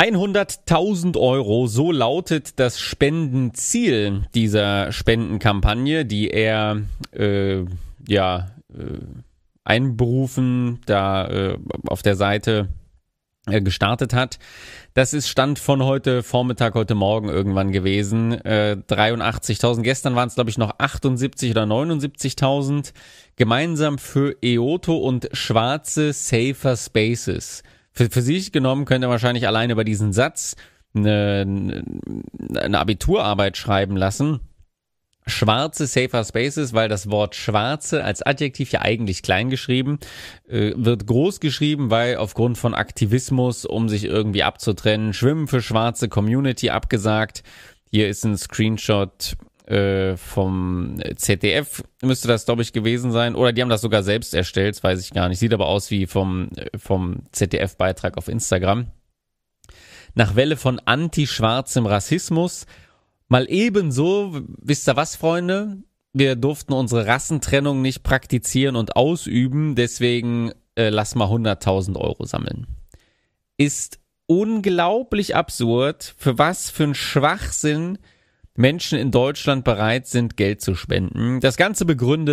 100.000 Euro, so lautet das Spendenziel dieser Spendenkampagne, die er einberufen da auf der Seite gestartet hat. Das ist Stand von heute Vormittag, heute Morgen irgendwann gewesen. 83.000. Gestern waren es, glaube ich, noch 78 oder 79.000. Gemeinsam für EOTO und Schwarze Safer Spaces. Für sich genommen könnt ihr wahrscheinlich allein über diesen Satz eine Abiturarbeit schreiben lassen. Schwarze Safer Spaces, weil das Wort Schwarze als Adjektiv ja eigentlich klein geschrieben, wird groß geschrieben, weil aufgrund von Aktivismus, um sich irgendwie abzutrennen, Schwimmen für schwarze Community abgesagt. Hier ist ein Screenshot vom ZDF, müsste das, glaube ich, gewesen sein. Oder die haben das sogar selbst erstellt, das weiß ich gar nicht. Sieht aber aus wie vom ZDF-Beitrag auf Instagram. Nach Welle von antischwarzem Rassismus. Mal ebenso, wisst ihr was, Freunde? Wir durften unsere Rassentrennung nicht praktizieren und ausüben, deswegen lass mal 100.000 Euro sammeln. Ist unglaublich absurd, für was für ein Schwachsinn Menschen in Deutschland bereit sind, Geld zu spenden. Das Ganze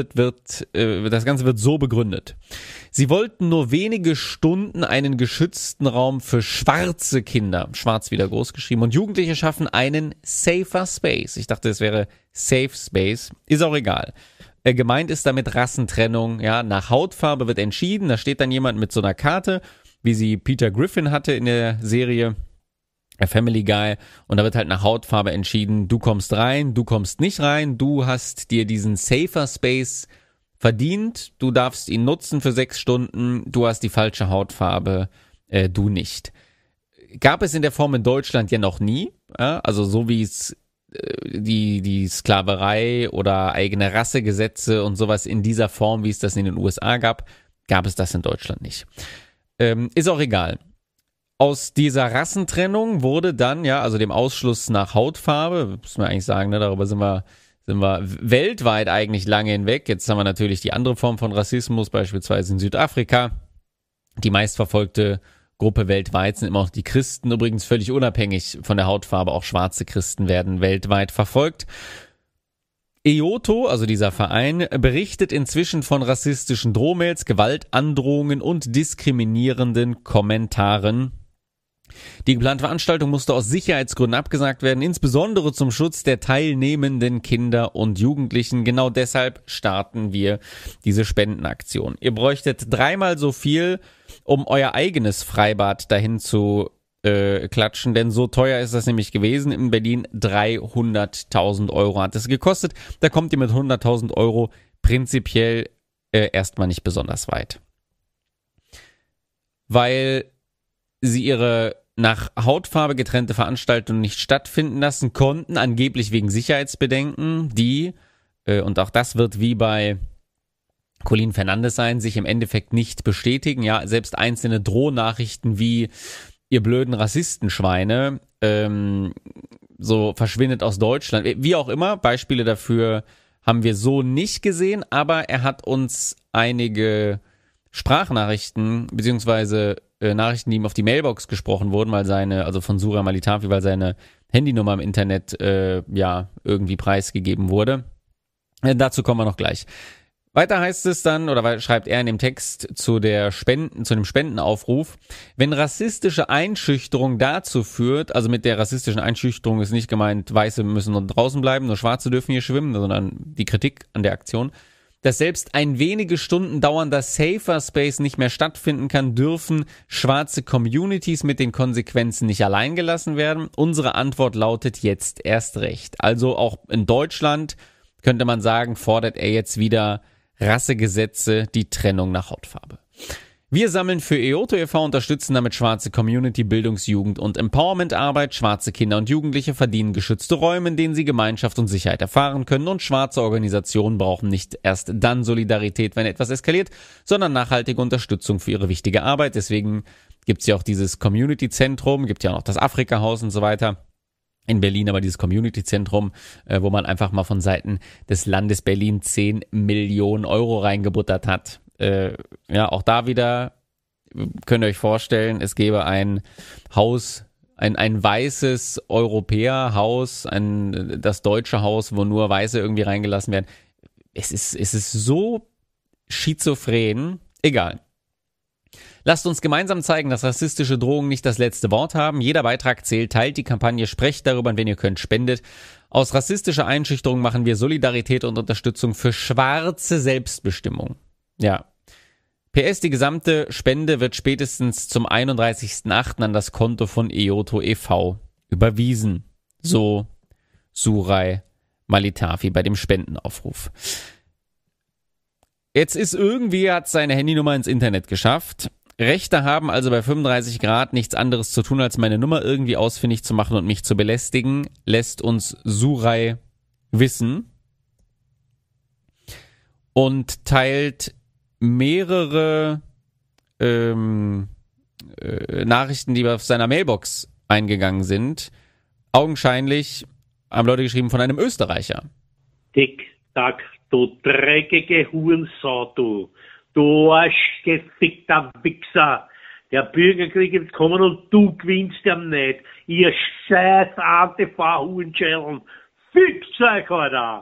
wird so begründet. Sie wollten nur wenige Stunden einen geschützten Raum für schwarze Kinder, schwarz wieder groß geschrieben, und Jugendliche schaffen einen Safer Space. Ich dachte, es wäre Safe Space. Ist auch egal. Gemeint ist damit Rassentrennung. Ja, nach Hautfarbe wird entschieden. Da steht dann jemand mit so einer Karte, wie sie Peter Griffin hatte in der Serie Family Guy, und da wird halt nach Hautfarbe entschieden, du kommst rein, du kommst nicht rein, du hast dir diesen Safer Space verdient, du darfst ihn nutzen für 6 Stunden, du hast die falsche Hautfarbe, du nicht. Gab es in der Form in Deutschland ja noch nie, ja? Also so wie es die Sklaverei oder eigene Rassegesetze und sowas in dieser Form, wie es das in den USA gab es das in Deutschland nicht. Ist auch egal. Aus dieser Rassentrennung wurde dann, also dem Ausschluss nach Hautfarbe, muss man eigentlich sagen, ne, darüber sind wir weltweit eigentlich lange hinweg. Jetzt haben wir natürlich die andere Form von Rassismus, beispielsweise in Südafrika. Die meistverfolgte Gruppe weltweit sind immer noch die Christen, übrigens völlig unabhängig von der Hautfarbe. Auch schwarze Christen werden weltweit verfolgt. EOTO, also dieser Verein, berichtet inzwischen von rassistischen Drohmails, Gewaltandrohungen und diskriminierenden Kommentaren. Die geplante Veranstaltung musste aus Sicherheitsgründen abgesagt werden, insbesondere zum Schutz der teilnehmenden Kinder und Jugendlichen. Genau deshalb starten wir diese Spendenaktion. Ihr bräuchtet 3-mal so viel, um euer eigenes Freibad dahin zu klatschen, denn so teuer ist das nämlich gewesen. In Berlin 300.000 Euro hat es gekostet. Da kommt ihr mit 100.000 Euro prinzipiell erstmal nicht besonders weit. Weil sie ihre nach Hautfarbe getrennte Veranstaltung nicht stattfinden lassen konnten, angeblich wegen Sicherheitsbedenken, die, und auch das wird wie bei Colin Fernandes sein, sich im Endeffekt nicht bestätigen. Ja, selbst einzelne Drohnachrichten wie ihr blöden Rassistenschweine, so verschwindet aus Deutschland. Wie auch immer, Beispiele dafür haben wir so nicht gesehen, aber er hat uns einige Sprachnachrichten, beziehungsweise Nachrichten, die ihm auf die Mailbox gesprochen wurden, also von Surah Malitafi, weil seine Handynummer im Internet irgendwie preisgegeben wurde. Dazu kommen wir noch gleich. Weiter heißt es dann, oder schreibt er in dem Text zu dem Spendenaufruf, wenn rassistische Einschüchterung dazu führt, also mit der rassistischen Einschüchterung ist nicht gemeint, Weiße müssen nur draußen bleiben, nur Schwarze dürfen hier schwimmen, sondern die Kritik an der Aktion, dass selbst ein wenige Stunden dauernder Safer Space nicht mehr stattfinden kann, dürfen schwarze Communities mit den Konsequenzen nicht allein gelassen werden. Unsere Antwort lautet jetzt erst recht. Also auch in Deutschland könnte man sagen, fordert er jetzt wieder Rassegesetze, die Trennung nach Hautfarbe. Wir sammeln für EOTO e.V., unterstützen damit schwarze Community, Bildungs-, Jugend- und Empowerment-Arbeit. Schwarze Kinder und Jugendliche verdienen geschützte Räume, in denen sie Gemeinschaft und Sicherheit erfahren können. Und schwarze Organisationen brauchen nicht erst dann Solidarität, wenn etwas eskaliert, sondern nachhaltige Unterstützung für ihre wichtige Arbeit. Deswegen gibt's ja auch dieses Community-Zentrum, gibt ja auch noch das Afrika-Haus und so weiter. In Berlin aber dieses Community-Zentrum, wo man einfach mal von Seiten des Landes Berlin 10 Millionen Euro reingebuttert hat. Auch da wieder könnt ihr euch vorstellen, es gäbe ein Haus, ein weißes Europäerhaus, das deutsche Haus, wo nur Weiße irgendwie reingelassen werden. Es ist so schizophren. Egal. Lasst uns gemeinsam zeigen, dass rassistische Drohungen nicht das letzte Wort haben. Jeder Beitrag zählt, teilt die Kampagne, sprecht darüber und wenn ihr könnt, spendet. Aus rassistischer Einschüchterung machen wir Solidarität und Unterstützung für schwarze Selbstbestimmung. Ja. PS, die gesamte Spende wird spätestens zum 31.08. an das Konto von Eoto e.V. überwiesen. So Surai Malitafi bei dem Spendenaufruf. Jetzt hat seine Handynummer ins Internet geschafft. Rechte haben also bei 35 Grad nichts anderes zu tun, als meine Nummer irgendwie ausfindig zu machen und mich zu belästigen, lässt uns Surai wissen und teilt mehrere Nachrichten, die auf seiner Mailbox eingegangen sind. Augenscheinlich haben Leute geschrieben von einem Österreicher. Tick, tack, du dreckige Hurensau, du. Du arschgefickter Wichser. Der Bürgerkrieg ist kommen und du gewinnst ihn nicht. Ihr scheiß ATV-Hurenschädeln. Fix euch, Alter.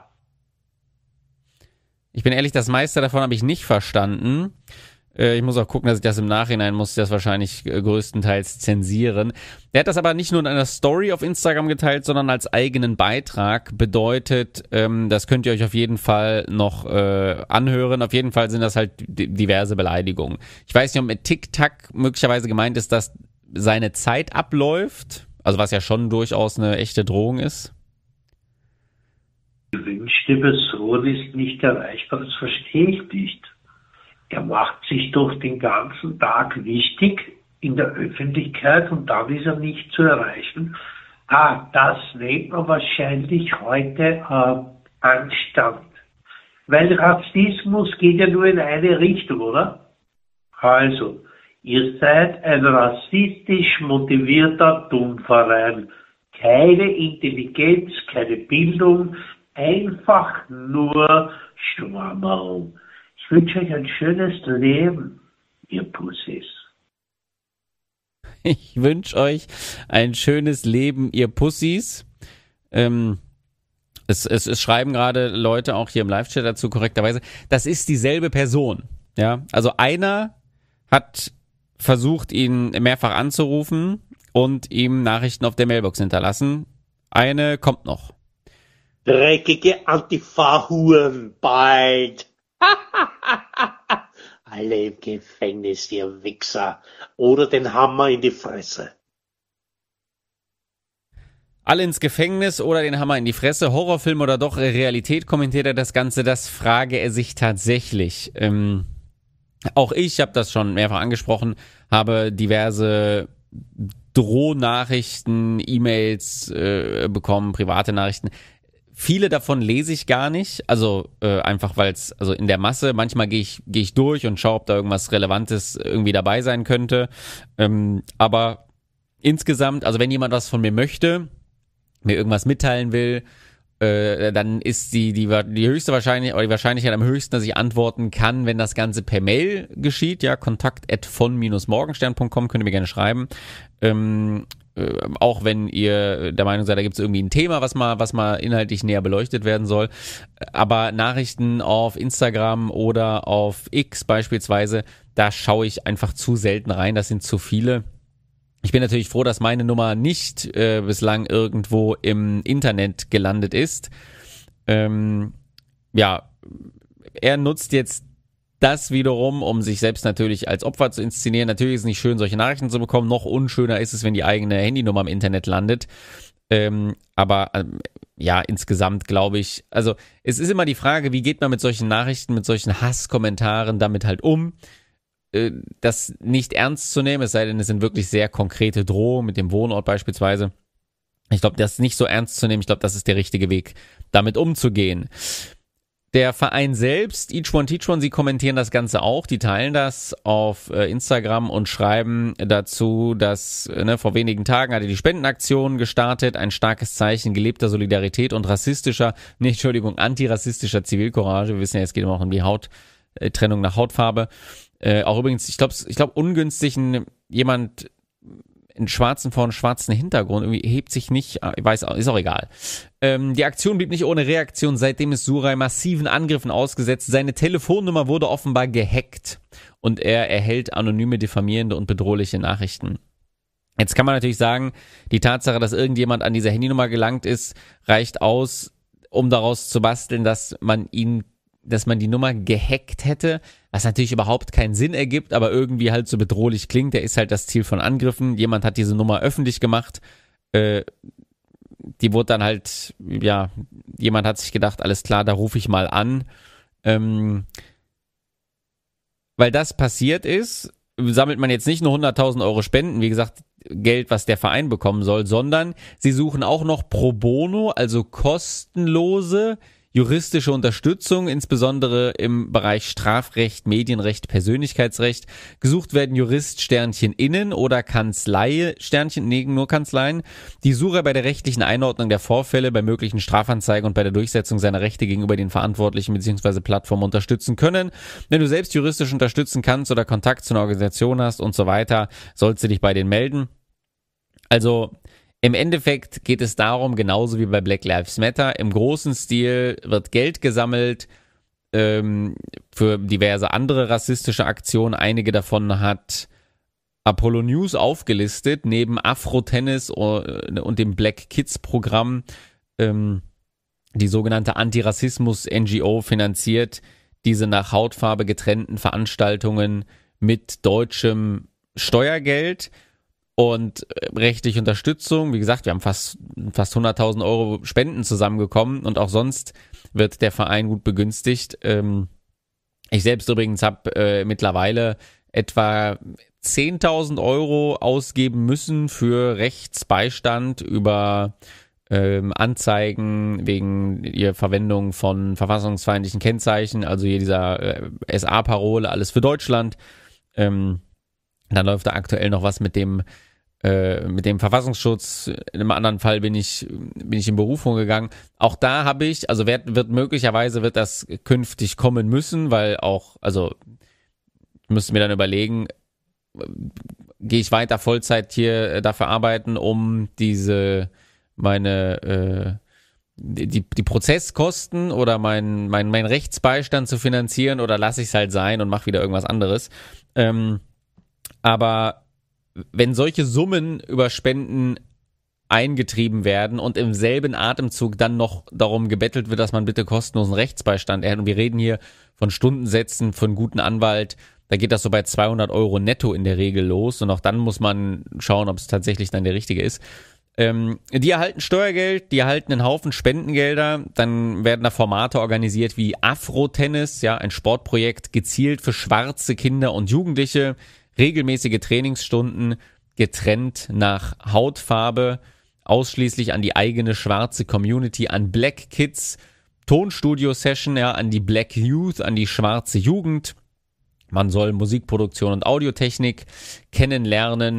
Ich bin ehrlich, das meiste davon habe ich nicht verstanden. Ich muss auch gucken, dass ich das im Nachhinein muss das wahrscheinlich größtenteils zensieren. Der hat das aber nicht nur in einer Story auf Instagram geteilt, sondern als eigenen Beitrag. Bedeutet, das könnt ihr euch auf jeden Fall noch anhören. Auf jeden Fall sind das halt diverse Beleidigungen. Ich weiß nicht, ob mit Tic-Tac möglicherweise gemeint ist, dass seine Zeit abläuft. Also was ja schon durchaus eine echte Drohung ist. Die gewünschte Person ist nicht erreichbar, das verstehe ich nicht. Er macht sich doch den ganzen Tag wichtig in der Öffentlichkeit und dann ist er nicht zu erreichen. Das nennt man wahrscheinlich heute Anstand. Weil Rassismus geht ja nur in eine Richtung, oder? Also, ihr seid ein rassistisch motivierter Dummverein. Keine Intelligenz, keine Bildung, einfach nur Schwammerl. Ich wünsche euch ein schönes Leben, ihr Pussys. Ich wünsche euch ein schönes Leben, ihr Pussys. Es schreiben gerade Leute auch hier im Live-Chat dazu korrekterweise, das ist dieselbe Person. Ja, also einer hat versucht, ihn mehrfach anzurufen und ihm Nachrichten auf der Mailbox hinterlassen. Eine kommt noch. Dreckige Antifa-Huren, bald. Alle im Gefängnis, ihr Wichser. Oder den Hammer in die Fresse. Alle ins Gefängnis oder den Hammer in die Fresse. Horrorfilm oder doch Realität, kommentiert er das Ganze. Das frage er sich tatsächlich. Auch ich habe das schon mehrfach angesprochen, habe diverse Drohnachrichten, E-Mails bekommen, private Nachrichten. Viele davon lese ich gar nicht, also einfach weil es, also in der Masse, manchmal gehe ich durch und schaue, ob da irgendwas Relevantes irgendwie dabei sein könnte. Aber insgesamt, also wenn jemand was von mir möchte, mir irgendwas mitteilen will, dann ist die höchste Wahrscheinlichkeit, oder die Wahrscheinlichkeit am höchsten, dass ich antworten kann, wenn das Ganze per Mail geschieht. Ja, kontakt@von-morgenstern.com, könnt ihr mir gerne schreiben. Auch wenn ihr der Meinung seid, da gibt es irgendwie ein Thema, was mal inhaltlich näher beleuchtet werden soll. Aber Nachrichten auf Instagram oder auf X beispielsweise, da schaue ich einfach zu selten rein. Das sind zu viele. Ich bin natürlich froh, dass meine Nummer nicht bislang irgendwo im Internet gelandet ist. Ja, er nutzt jetzt das wiederum, um sich selbst natürlich als Opfer zu inszenieren. Natürlich ist es nicht schön, solche Nachrichten zu bekommen. Noch unschöner ist es, wenn die eigene Handynummer im Internet landet. Aber ja, insgesamt glaube ich, also es ist immer die Frage, wie geht man mit solchen Nachrichten, mit solchen Hasskommentaren damit halt um? Das nicht ernst zu nehmen, es sei denn, es sind wirklich sehr konkrete Drohungen mit dem Wohnort beispielsweise. Ich glaube, das nicht so ernst zu nehmen, ich glaube, das ist der richtige Weg, damit umzugehen. Der Verein selbst, Each One Teach One, sie kommentieren das Ganze auch, die teilen das auf Instagram und schreiben dazu, dass vor wenigen Tagen hatte die Spendenaktion gestartet, ein starkes Zeichen gelebter Solidarität und antirassistischer Zivilcourage. Wir wissen ja, es geht immer auch um die Trennung nach Hautfarbe. Auch übrigens, ich glaube ungünstig, jemand einen schwarzen vor einen schwarzen Hintergrund. Irgendwie hebt sich nicht, ich weiß, ist auch egal. Die Aktion blieb nicht ohne Reaktion. Seitdem ist Suray massiven Angriffen ausgesetzt. Seine Telefonnummer wurde offenbar gehackt und er erhält anonyme, diffamierende und bedrohliche Nachrichten. Jetzt kann man natürlich sagen, die Tatsache, dass irgendjemand an diese Handynummer gelangt ist, reicht aus, um daraus zu basteln, dass man die Nummer gehackt hätte, was natürlich überhaupt keinen Sinn ergibt, aber irgendwie halt so bedrohlich klingt. Der ist halt das Ziel von Angriffen. Jemand hat diese Nummer öffentlich gemacht. Die wurde dann halt, ja, jemand hat sich gedacht, alles klar, da rufe ich mal an. Weil das passiert ist, sammelt man jetzt nicht nur 100.000 Euro Spenden, wie gesagt, Geld, was der Verein bekommen soll, sondern sie suchen auch noch pro bono, also kostenlose juristische Unterstützung, insbesondere im Bereich Strafrecht, Medienrecht, Persönlichkeitsrecht. Gesucht werden Jurist Sternchen innen oder Kanzlei Sternchen, nee, nur Kanzleien, die Suray bei der rechtlichen Einordnung der Vorfälle, bei möglichen Strafanzeigen und bei der Durchsetzung seiner Rechte gegenüber den Verantwortlichen bzw. Plattformen unterstützen können. Wenn du selbst juristisch unterstützen kannst oder Kontakt zu einer Organisation hast und so weiter, sollst du dich bei denen melden. Also im Endeffekt geht es darum, genauso wie bei Black Lives Matter, im großen Stil wird Geld gesammelt für diverse andere rassistische Aktionen. Einige davon hat Apollo News aufgelistet, neben Afro-Tennis und dem Black Kids Programm, die sogenannte Antirassismus-NGO finanziert diese nach Hautfarbe getrennten Veranstaltungen mit deutschem Steuergeld und rechtliche Unterstützung. Wie gesagt, wir haben fast 100.000 Euro Spenden zusammengekommen und auch sonst wird der Verein gut begünstigt. Ich selbst übrigens habe mittlerweile etwa 10.000 Euro ausgeben müssen für Rechtsbeistand über Anzeigen wegen ihrer Verwendung von verfassungsfeindlichen Kennzeichen, also hier dieser SA-Parole, alles für Deutschland. Dann läuft da aktuell noch was mit dem Verfassungsschutz. In einem anderen Fall bin ich in Berufung gegangen. Auch da habe ich, also wird möglicherweise wird das künftig kommen müssen, weil auch, also ich müsste mir dann überlegen, gehe ich weiter Vollzeit hier dafür arbeiten, um die Prozesskosten oder mein Rechtsbeistand zu finanzieren, oder lasse ich es halt sein und mache wieder irgendwas anderes. Aber wenn solche Summen über Spenden eingetrieben werden und im selben Atemzug dann noch darum gebettelt wird, dass man bitte kostenlosen Rechtsbeistand erhält, und wir reden hier von Stundensätzen für einen guten Anwalt, da geht das so bei 200 Euro netto in der Regel los, und auch dann muss man schauen, ob es tatsächlich dann der richtige ist. Die erhalten Steuergeld, die erhalten einen Haufen Spendengelder, dann werden da Formate organisiert wie Afro-Tennis, ja, ein Sportprojekt gezielt für schwarze Kinder und Jugendliche, regelmäßige Trainingsstunden, getrennt nach Hautfarbe, ausschließlich an die eigene schwarze Community, an Black Kids, Tonstudio-Session, ja, an die Black Youth, an die schwarze Jugend. Man soll Musikproduktion und Audiotechnik kennenlernen,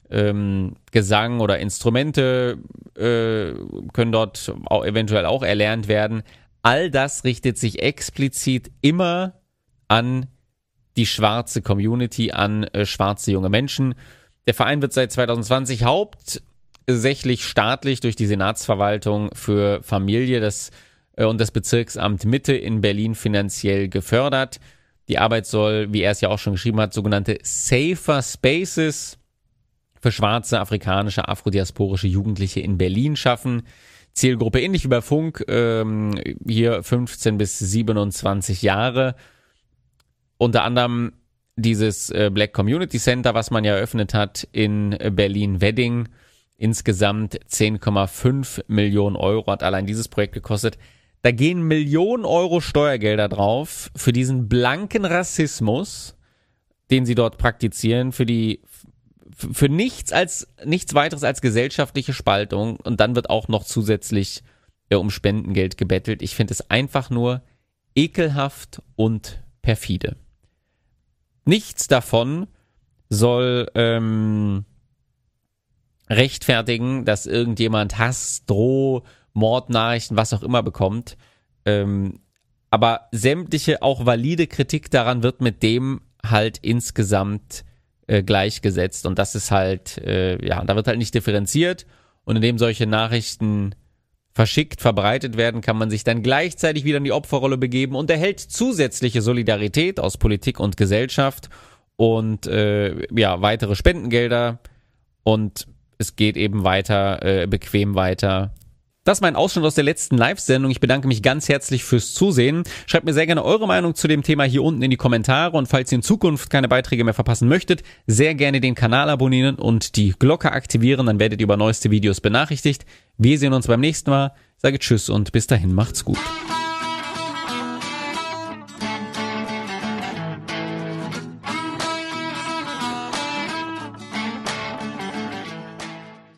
Gesang oder Instrumente können dort auch eventuell auch erlernt werden. All das richtet sich explizit immer an die schwarze Community, an schwarze junge Menschen. Der Verein wird seit 2020 hauptsächlich staatlich durch die Senatsverwaltung für Familie und das Bezirksamt Mitte in Berlin finanziell gefördert. Die Arbeit soll, wie er es ja auch schon geschrieben hat, sogenannte Safer Spaces für schwarze, afrikanische, afrodiasporische Jugendliche in Berlin schaffen. Zielgruppe ähnlich wie bei Funk, hier 15 bis 27 Jahre. Unter anderem dieses Black Community Center, was man ja eröffnet hat in Berlin-Wedding. Insgesamt 10,5 Millionen Euro hat allein dieses Projekt gekostet. Da gehen Millionen Euro Steuergelder drauf für diesen blanken Rassismus, den sie dort praktizieren, für nichts weiteres als gesellschaftliche Spaltung, und dann wird auch noch zusätzlich um Spendengeld gebettelt. Ich finde es einfach nur ekelhaft und perfide. Nichts davon soll rechtfertigen, dass irgendjemand Hass, Mordnachrichten, was auch immer bekommt. Aber sämtliche, auch valide Kritik daran wird mit dem halt insgesamt gleichgesetzt. Und das ist halt, da wird halt nicht differenziert. Und indem solche Nachrichten verschickt verbreitet werden, kann man sich dann gleichzeitig wieder in die Opferrolle begeben und erhält zusätzliche Solidarität aus Politik und Gesellschaft und weitere Spendengelder und es geht eben weiter, bequem weiter. Das ist mein Ausschnitt aus der letzten Live-Sendung. Ich bedanke mich ganz herzlich fürs Zusehen. Schreibt mir sehr gerne eure Meinung zu dem Thema hier unten in die Kommentare und falls ihr in Zukunft keine Beiträge mehr verpassen möchtet, sehr gerne den Kanal abonnieren und die Glocke aktivieren, dann werdet ihr über neueste Videos benachrichtigt. Wir sehen uns beim nächsten Mal. Ich sage Tschüss und bis dahin macht's gut.